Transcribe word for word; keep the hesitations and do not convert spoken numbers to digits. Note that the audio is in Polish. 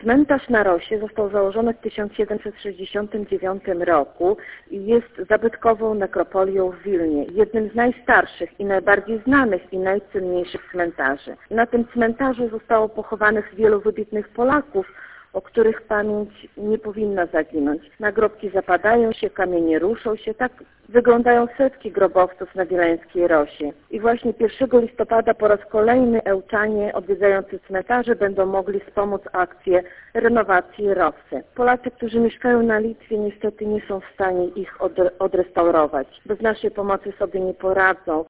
Cmentarz na Rosie został założony w tysiąc siedemset sześćdziesiątym dziewiątym roku i jest zabytkową nekropolią w Wilnie, jednym z najstarszych i najbardziej znanych i najcenniejszych cmentarzy. Na tym cmentarzu zostało pochowanych wielu wybitnych Polaków, o których pamięć nie powinna zaginąć. Nagrobki zapadają się, kamienie ruszą się, tak wyglądają setki grobowców na wileńskiej Rosie. I właśnie pierwszego listopada po raz kolejny Ełczanie odwiedzający cmentarze będą mogli wspomóc akcję renowacji Rosy. Polacy, którzy mieszkają na Litwie, niestety nie są w stanie ich odrestaurować. Bez naszej pomocy sobie nie poradzą.